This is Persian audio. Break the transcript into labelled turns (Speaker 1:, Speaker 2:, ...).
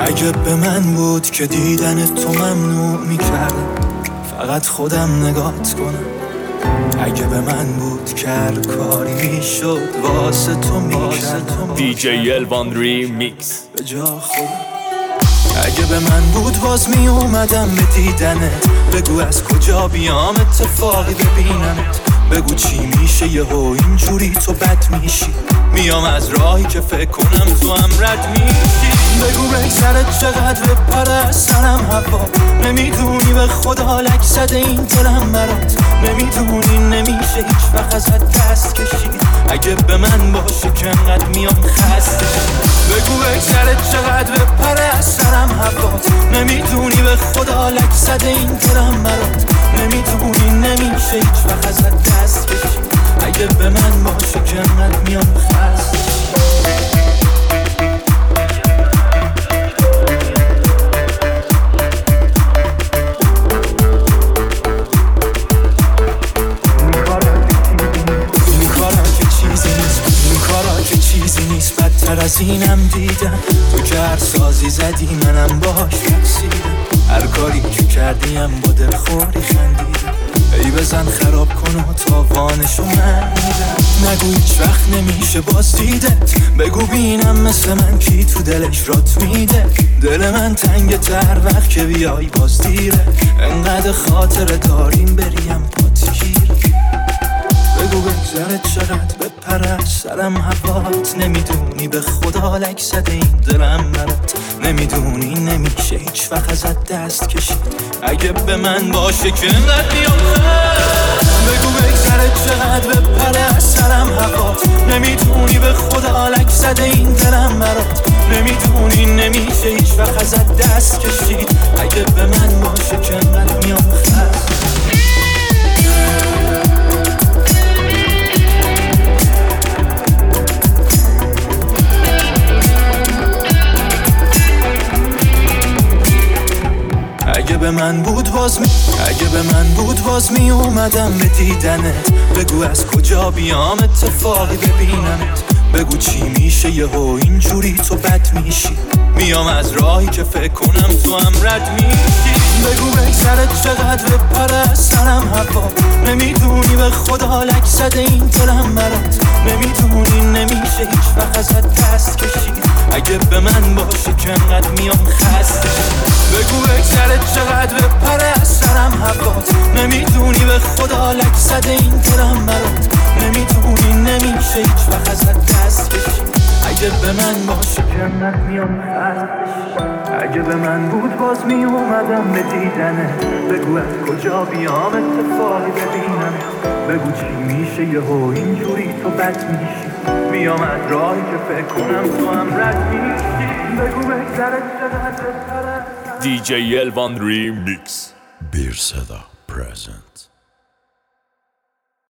Speaker 1: اگه به من بود که دیدن تو ممنوع میکردم فقط خودم نگات کنم. اگه به من بود که هر کاری میشد واسه تو میکردم.
Speaker 2: دیجی الوان ریمیکس
Speaker 1: به جا خودم. اگه به من بود باز می اومدم به دیدنت. بگو از کجا بیام اتفاقی ببینمت. بگو چی میشه یهو اینجوری تو بد میشی. میام از راهی که فکر کنم تو هم رد میشی. بگو بگذرت چقدر بپره از سرم هوا. نمیدونی به خدا لک زده این دلم برات. نمیدونی نمیشه هیچ وقت ازت دست کشید. اگه به من باشه که انقدر میام خسته. بگو بگذرت چقدر بپره از سرم هوات. نمیدونی به خدا لک زده این دلم برات. نمیدونی نمیشه هیچ وقت ازت دست کشید. اگه به من باشه که انقدر میام خسته. بدتر از اینم دیدم. تو که هر سازی زدی منم باش رقصیدم. هر کاری که کردیم با دلخوری خندیدم. ای بزن خراب کن و تاوانشو من میدم. نگو هیچ وقت نمیشه باز دیدت. بگو بینم مثل من کی تو دلش رات میده. دل من تنگ تر وقت که بیای باز دیره. انقدر خاطر داریم بریم پاتگیره. بگو بگذرت چقدر بپره از سرم هوات. نمیدونی به خدا لک زده این دلم برات. نمیدونی نمیشه هیچ وقت ازت دست کشید. اگه به من باشه که انقدر میام. بگو بگذرت چقدر بپره از سرم هوات. نمیدونی به خدا لک زده این دلم برات. نمیدونی نمیشه هیچ وقت ازت دست کشید. اگه به من باشه که انقدر میام. اگه به من بود باز می اومدم به دیدنت. بگو از کجا بیام اتفاقی ببینمت. بگو چی میشه یهو اینجوری تو بد میشی. میام از راهی که فکر کنم تو هم رد میشی. بگو بگذرت چقدر بپره از سرم هوا. نمیدونی به خدا لک زده این دلم برات. نمیدونی نمیشه هیچ وقت ازت دست کشید. اگه به من باشه که انقدر میام خسته. بگو بگذرت چقدر بپره از سرم هوات. نمیدونی به خدا لک زده این دلم برات. نمیدونی نمیشه هیچ وقت ازت دست کشید. اگه به من باشه که انقدر میام خسته. اگه به من بود باز می اومدم به دیدنت. بگو از کجا بیام اتفاقی ببینم. بگو چی میشه یهو اینجوری تو بد میشی. میام از راهی که فکر کنم تو هم رد میشی. بگو بگذرت چقدر بپره.
Speaker 2: دیجی الوان ریمیکس
Speaker 3: Bir Seda present.